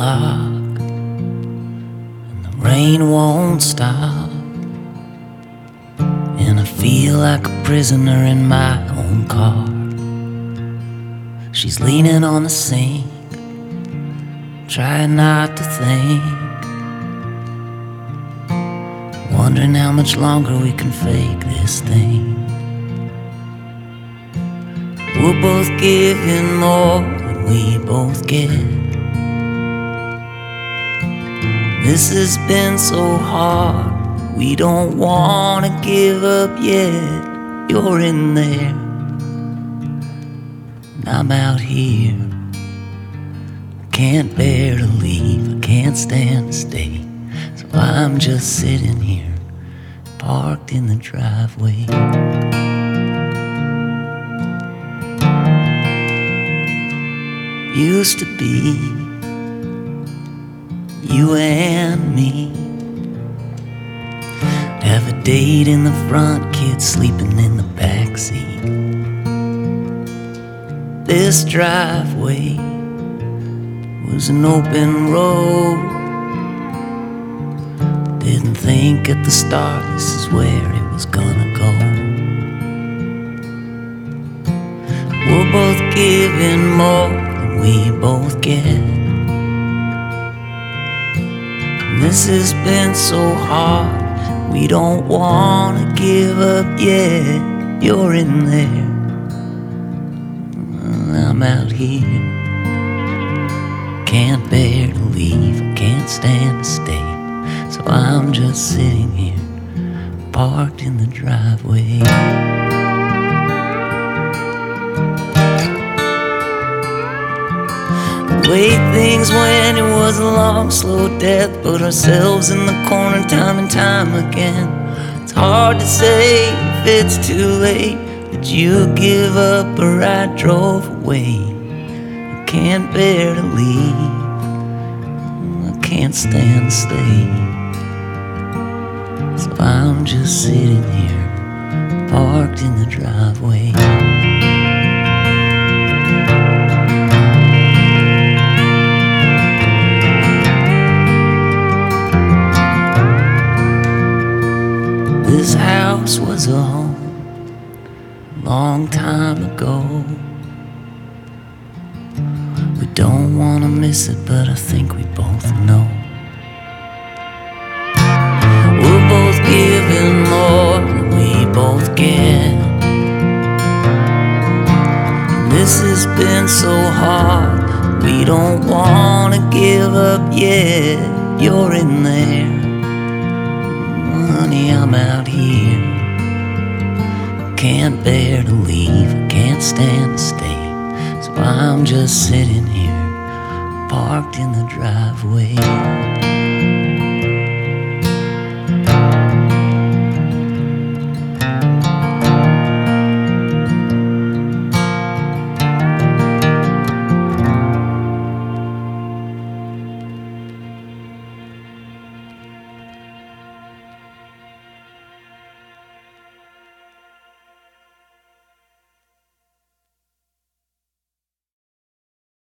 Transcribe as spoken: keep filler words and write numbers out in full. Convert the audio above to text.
clock, and the rain won't stop, and I feel like a prisoner in my own car. She's leaning on the sink, trying not to think, wondering how much longer we can fake this thing. We're both giving more than we both get. This has been so hard, we don't wanna give up yet. You're in there, and I'm out here. Can't bear to leave, I can't stand to stay, so I'm just sitting here, parked in the driveway. Used to be you and me, have a date in the front, kids sleeping in the backseat. This driveway was an open road. Didn't think at the start this is where it was gonna go. We're both giving more than we both get. This has been so hard, we don't wanna give up yet. You're in there, I'm out here. Can't bear to leave, I can't stand to stay, so I'm just sitting here, parked in the driveway. The way things went, it was a long, slow death. Put ourselves in the corner time and time again. It's hard to say if it's too late. Did you give up or I drove away? I can't bear to leave, I can't stand to stay, so I'm just sitting here, parked in the driveway. This house was a home a long time ago. We don't wanna miss it, but I think we both know. We're both giving more than we both get. This has been so hard, we don't wanna give up yet. You're in there, honey, I'm out here. Can't bear to leave, I can't stand to stay, so I'm just sitting here, parked in the driveway.